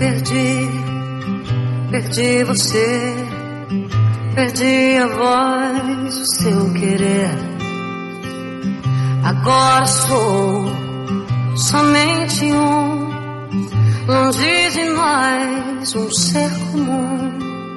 Perdi você, perdi a voz, o seu querer. Agora sou somente longe de nós, um ser comum.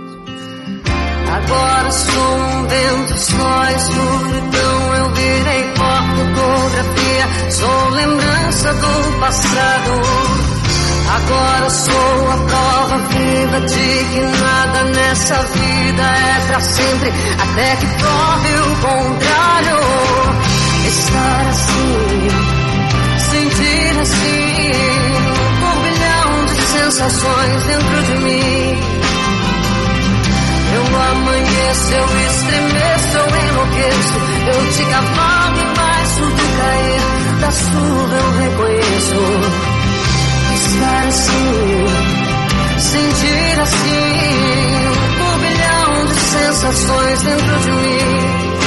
Agora sou vento, só escuridão. Eu virei pó, fotografia, sou lembrança do passado. Agora sou a prova viva de que nada nessa vida é pra sempre, até que prove o contrário. Estar assim, sentir assim, um turbilhão de sensações dentro de mim. Eu amanheço, eu estremeço, eu enlouqueço, eu te cavalgo embaixo do cair da chuva, eu reconheço. Estar assim, sentir assim, um turbilhão de sensações dentro de mim.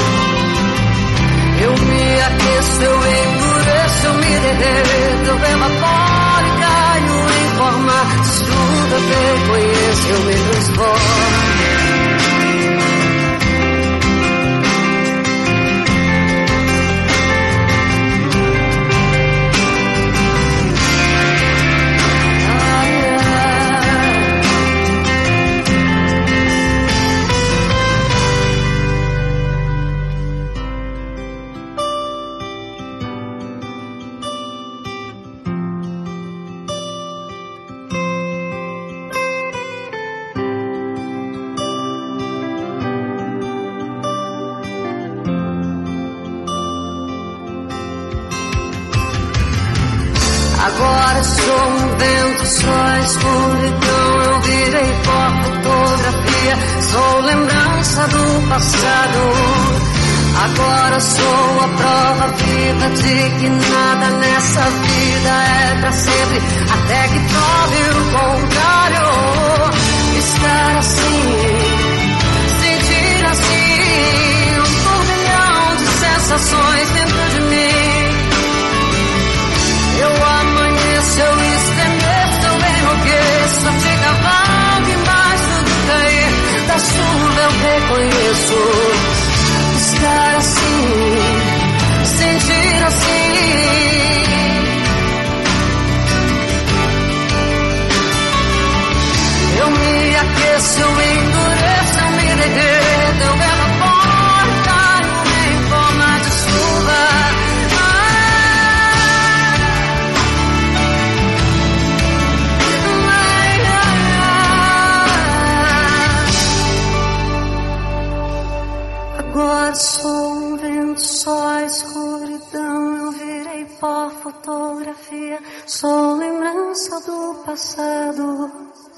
Eu me aqueço, eu endureço, eu me derreto, eu evaporo e caio em forma de chuva. Eu te reconheço, eu me transformo. Agora sou vento, só escuridão. Eu virei pó, fotografia, sou lembrança do passado. Agora sou a prova viva de que nada nessa vida é pra sempre, até que prove o contrário. Estar assim, sentir assim, um turbilhão de sensações dentro de mim. Eu amanheço, eu estremeço, eu enlouqueço, eu te cavalgo embaixo do cair da chuva, eu reconheço. Estar assim, sentir assim. Eu me aqueço, eu endureço, eu me derreto, eu evaporo e caio em forma de chuva. Agora sou vento, só escuridão. Eu virei pó, fotografia, sou lembrança do passado.